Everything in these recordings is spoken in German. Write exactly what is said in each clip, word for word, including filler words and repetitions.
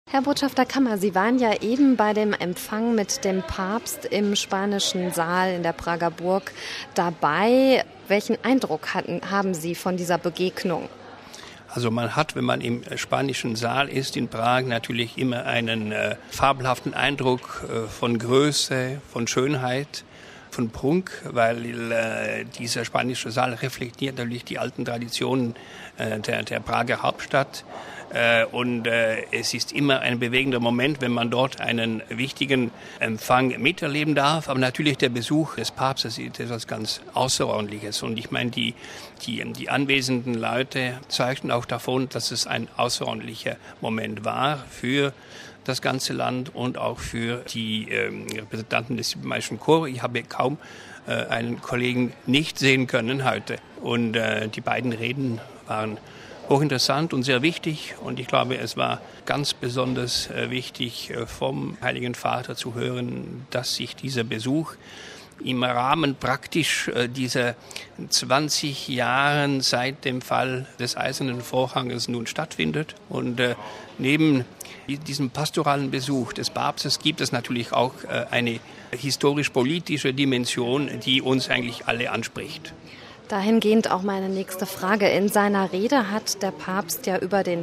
Herr Botschafter Kammer, Sie waren ja eben bei dem Empfang mit dem Papst im spanischen Saal in der Prager Burg dabei. Welchen Eindruck hatten, haben Sie von dieser Begegnung? Also man hat, wenn man im spanischen Saal ist in Prag, natürlich immer einen äh, fabelhaften Eindruck äh, von Größe, von Schönheit, von Prunk, weil äh, dieser spanische Saal reflektiert natürlich die alten Traditionen äh, der, der Prager Hauptstadt. Äh, und äh, es ist immer ein bewegender Moment, wenn man dort einen wichtigen Empfang miterleben darf. Aber natürlich der Besuch des Papstes ist etwas ganz Außerordentliches. Und ich meine, die, die, die anwesenden Leute zeigten auch davon, dass es ein außerordentlicher Moment war für das ganze Land und auch für die ähm, Repräsentanten des diplomatischen Korps. Ich habe kaum äh, einen Kollegen nicht sehen können heute. Und äh, die beiden Reden waren hochinteressant und sehr wichtig. Und ich glaube, es war ganz besonders äh, wichtig, äh, vom Heiligen Vater zu hören, dass sich dieser Besuch im Rahmen praktisch äh, dieser zwanzig Jahren seit dem Fall des Eisernen Vorhanges nun stattfindet. Und äh, neben diesem pastoralen Besuch des Papstes gibt es natürlich auch äh, eine historisch-politische Dimension, die uns eigentlich alle anspricht. Dahingehend auch meine nächste Frage. In seiner Rede hat der Papst ja über den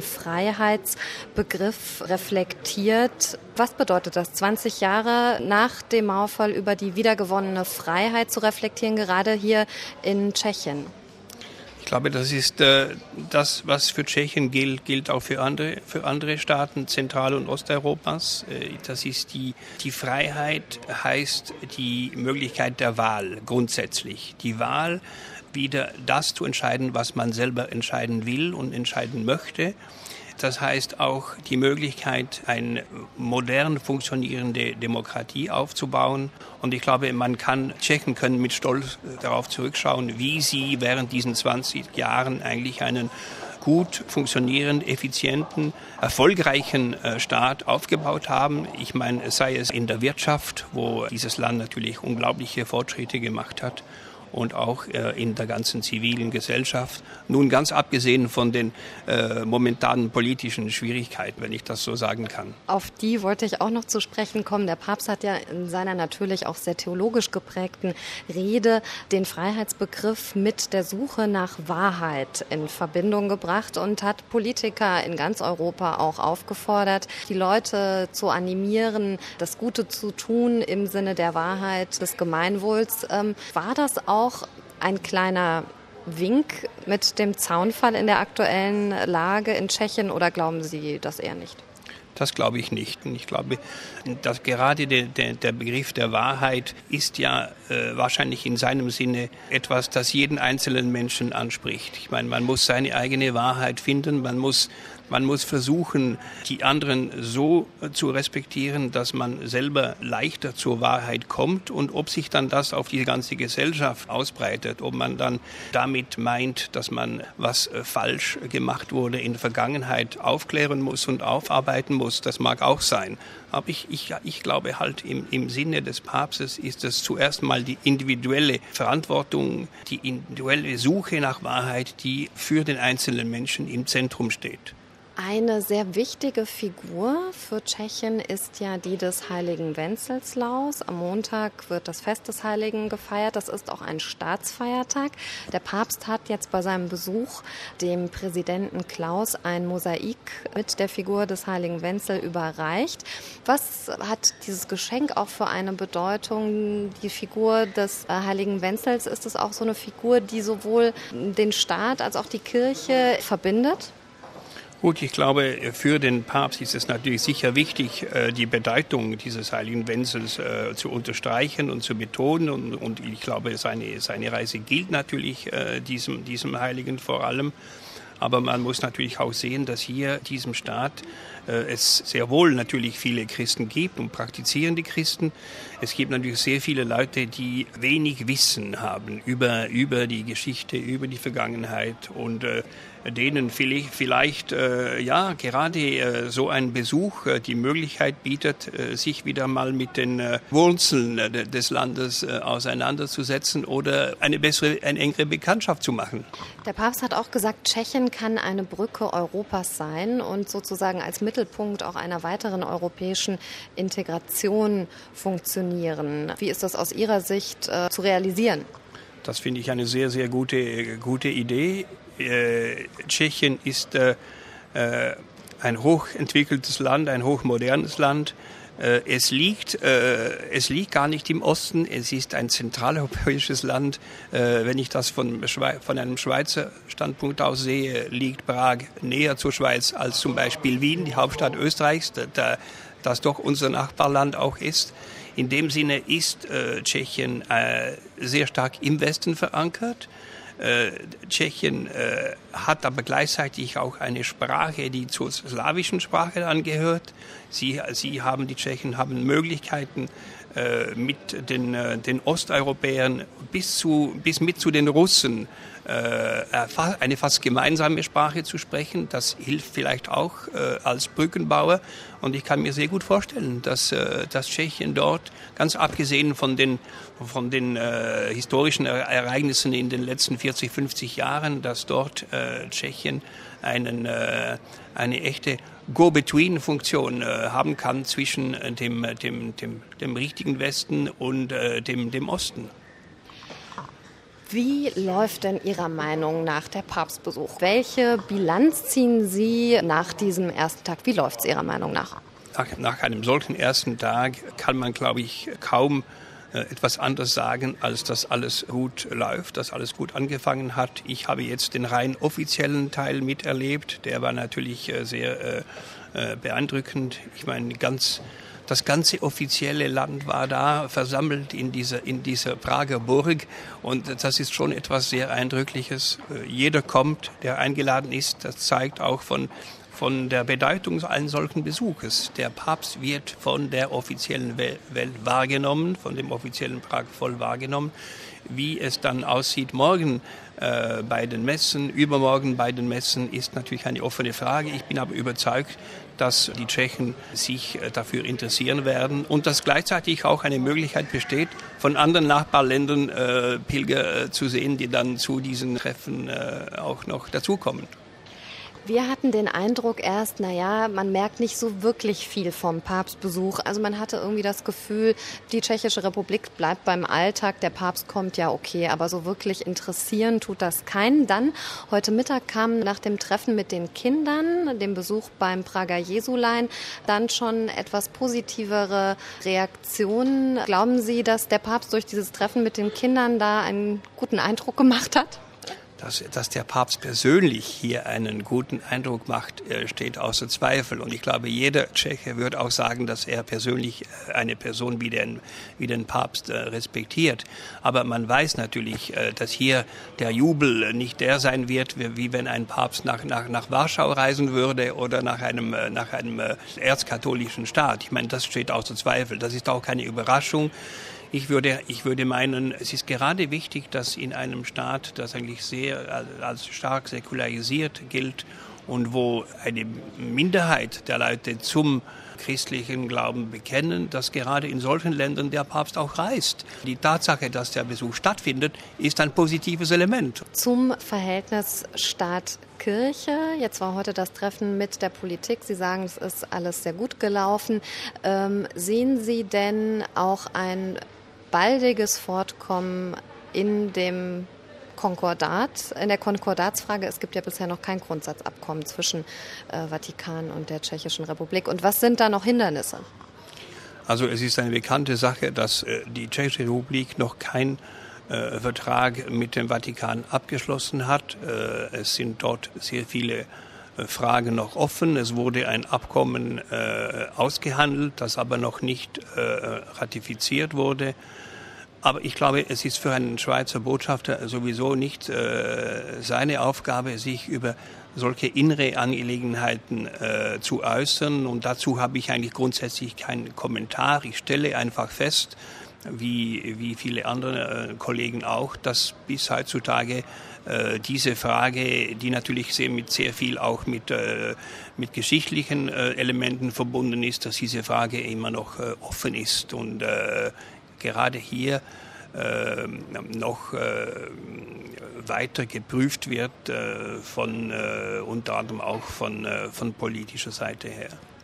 Freiheitsbegriff reflektiert. Was bedeutet das, zwanzig Jahre nach dem Mauerfall über die wiedergewonnene Freiheit zu reflektieren, gerade hier in Tschechien? Ich glaube, das ist äh, das, was für Tschechien gilt, gilt auch für andere, für andere Staaten Zentral- und Osteuropas. Äh, das ist die, die Freiheit heißt die Möglichkeit der Wahl grundsätzlich. Die Wahl, wieder das zu entscheiden, was man selber entscheiden will und entscheiden möchte. Das heißt auch die Möglichkeit, eine modern funktionierende Demokratie aufzubauen. Und ich glaube, man kann, Tschechen können mit Stolz darauf zurückschauen, wie sie während diesen zwanzig Jahren eigentlich einen gut funktionierenden, effizienten, erfolgreichen Staat aufgebaut haben. Ich meine, sei es in der Wirtschaft, wo dieses Land natürlich unglaubliche Fortschritte gemacht hat, und auch äh, in der ganzen zivilen Gesellschaft. Nun ganz abgesehen von den äh, momentanen politischen Schwierigkeiten, wenn ich das so sagen kann. Auf die wollte ich auch noch zu sprechen kommen. Der Papst hat ja in seiner natürlich auch sehr theologisch geprägten Rede den Freiheitsbegriff mit der Suche nach Wahrheit in Verbindung gebracht und hat Politiker in ganz Europa auch aufgefordert, die Leute zu animieren, das Gute zu tun im Sinne der Wahrheit, des Gemeinwohls. Ähm, war das auch auch ein kleiner Wink mit dem Zaunfall in der aktuellen Lage in Tschechien oder glauben Sie das eher nicht? Das glaube ich nicht. Und ich glaube, dass gerade der, der, der Begriff der Wahrheit ist ja äh, wahrscheinlich in seinem Sinne etwas, das jeden einzelnen Menschen anspricht. Ich meine, man muss seine eigene Wahrheit finden, man muss Man muss versuchen, die anderen so zu respektieren, dass man selber leichter zur Wahrheit kommt. Und ob sich dann das auf die ganze Gesellschaft ausbreitet, ob man dann damit meint, dass man was falsch gemacht wurde in der Vergangenheit aufklären muss und aufarbeiten muss, das mag auch sein. Aber ich, ich, ich glaube halt, im, im Sinne des Papstes ist es zuerst mal die individuelle Verantwortung, die individuelle Suche nach Wahrheit, die für den einzelnen Menschen im Zentrum steht. Eine sehr wichtige Figur für Tschechien ist ja die des heiligen Wenceslaus. Am Montag wird das Fest des Heiligen gefeiert. Das ist auch ein Staatsfeiertag. Der Papst hat jetzt bei seinem Besuch dem Präsidenten Klaus ein Mosaik mit der Figur des heiligen Wenzel überreicht. Was hat dieses Geschenk auch für eine Bedeutung? Die Figur des heiligen Wenzels, ist es auch so eine Figur, die sowohl den Staat als auch die Kirche verbindet? Gut, ich glaube, für den Papst ist es natürlich sicher wichtig, die Bedeutung dieses heiligen Wenzels zu unterstreichen und zu betonen. Und, und ich glaube, seine, seine Reise gilt natürlich diesem, diesem Heiligen vor allem. Aber man muss natürlich auch sehen, dass hier diesem Staat äh, es sehr wohl natürlich viele Christen gibt und praktizierende Christen. Es gibt natürlich sehr viele Leute, die wenig Wissen haben über, über die Geschichte, über die Vergangenheit und äh, denen vielleicht, vielleicht äh, ja, gerade äh, so ein Besuch äh, die Möglichkeit bietet, äh, sich wieder mal mit den äh, Wurzeln äh, des Landes äh, auseinanderzusetzen oder eine bessere, eine engere Bekanntschaft zu machen. Der Papst hat auch gesagt, Tschechien kann eine Brücke Europas sein und sozusagen als Mittel Mittelpunkt auch einer weiteren europäischen Integration funktionieren. Wie ist das aus Ihrer Sicht äh, zu realisieren? Das finde ich eine sehr, sehr gute, gute Idee. Äh, Tschechien ist äh, ein hochentwickeltes Land, ein hochmodernes Land. Äh, es liegt, äh, es liegt gar nicht im Osten. Es ist ein zentraleuropäisches Land. Äh, wenn ich das von, von einem Schweizer Standpunkt aus sehe, liegt Prag näher zur Schweiz als zum Beispiel Wien, die Hauptstadt Österreichs, da, das doch unser Nachbarland auch ist. In dem Sinne ist äh, Tschechien äh, sehr stark im Westen verankert. Äh, Tschechien äh, hat aber gleichzeitig auch eine Sprache, die zur slawischen Sprache angehört. Sie, sie haben, die Tschechen haben Möglichkeiten, äh, mit den, äh, den Osteuropäern bis, zu, bis mit zu den Russen äh, eine fast gemeinsame Sprache zu sprechen. Das hilft vielleicht auch äh, als Brückenbauer. Und ich kann mir sehr gut vorstellen, dass, äh, dass Tschechien dort, ganz abgesehen von den, von den äh, historischen Ereignissen in den letzten vierzig, fünfzig Jahren, dass dort äh, Tschechien einen, äh, eine echte Go-Between-Funktion äh, haben kann zwischen äh, dem, dem, dem, dem richtigen Westen und äh, dem, dem Osten. Wie läuft denn Ihrer Meinung nach der Papstbesuch? Welche Bilanz ziehen Sie nach diesem ersten Tag? Wie läuft es Ihrer Meinung nach? Nach, nach einem solchen ersten Tag kann man, glaube ich, kaum äh, etwas anderes sagen, als dass alles gut läuft, dass alles gut angefangen hat. Ich habe jetzt den rein offiziellen Teil miterlebt. Der war natürlich äh, sehr äh, äh, beeindruckend. Ich meine, ganz... Das ganze offizielle Land war da versammelt in dieser, in dieser Prager Burg und das ist schon etwas sehr Eindrückliches. Jeder kommt, der eingeladen ist. Das zeigt auch von, von der Bedeutung eines solchen Besuches. Der Papst wird von der offiziellen Welt wahrgenommen, von dem offiziellen Prag-Volk wahrgenommen. Wie es dann aussieht morgen äh, bei den Messen, übermorgen bei den Messen, ist natürlich eine offene Frage. Ich bin aber überzeugt, dass die Tschechen sich dafür interessieren werden und dass gleichzeitig auch eine Möglichkeit besteht, von anderen Nachbarländern äh, Pilger äh, zu sehen, die dann zu diesen Treffen äh, auch noch dazukommen. Wir hatten den Eindruck erst, naja, man merkt nicht so wirklich viel vom Papstbesuch. Also man hatte irgendwie das Gefühl, die Tschechische Republik bleibt beim Alltag, der Papst kommt, ja okay, aber so wirklich interessieren tut das keinen. Dann, heute Mittag kam nach dem Treffen mit den Kindern, dem Besuch beim Prager Jesulein, dann schon etwas positivere Reaktionen. Glauben Sie, dass der Papst durch dieses Treffen mit den Kindern da einen guten Eindruck gemacht hat? Dass, dass der Papst persönlich hier einen guten Eindruck macht, steht außer Zweifel. Und ich glaube, jeder Tscheche wird auch sagen, dass er persönlich eine Person wie den, wie den Papst respektiert. Aber man weiß natürlich, dass hier der Jubel nicht der sein wird, wie wenn ein Papst nach, nach, nach Warschau reisen würde oder nach einem, nach einem erzkatholischen Staat. Ich meine, das steht außer Zweifel. Das ist auch keine Überraschung. Ich würde, ich würde meinen, es ist gerade wichtig, dass in einem Staat, das eigentlich sehr als stark säkularisiert gilt und wo eine Minderheit der Leute zum christlichen Glauben bekennen, dass gerade in solchen Ländern der Papst auch reist. Die Tatsache, dass der Besuch stattfindet, ist ein positives Element. Zum Verhältnis Staat-Kirche. Jetzt war heute das Treffen mit der Politik. Sie sagen, es ist alles sehr gut gelaufen. Ähm, sehen Sie denn auch ein baldiges Fortkommen in dem Konkordat, in der Konkordatsfrage? Es gibt ja bisher noch kein Grundsatzabkommen zwischen äh, Vatikan und der Tschechischen Republik. Und was sind da noch Hindernisse? Also es ist eine bekannte Sache, dass äh, die Tschechische Republik noch kein äh, Vertrag mit dem Vatikan abgeschlossen hat. Äh, es sind dort sehr viele äh, Fragen noch offen. Es wurde ein Abkommen äh, ausgehandelt, das aber noch nicht äh, ratifiziert wurde. Aber ich glaube, es ist für einen Schweizer Botschafter sowieso nicht äh, seine Aufgabe, sich über solche innere Angelegenheiten äh, zu äußern. Und dazu habe ich eigentlich grundsätzlich keinen Kommentar. Ich stelle einfach fest, wie, wie viele andere äh, Kollegen auch, dass bis heutzutage äh, diese Frage, die natürlich sehr, mit sehr viel auch mit, äh, mit geschichtlichen äh, Elementen verbunden ist, dass diese Frage immer noch äh, offen ist. Und äh, gerade hier äh, noch äh, weiter geprüft wird, äh, von, äh, unter anderem auch von, äh, von politischer Seite her.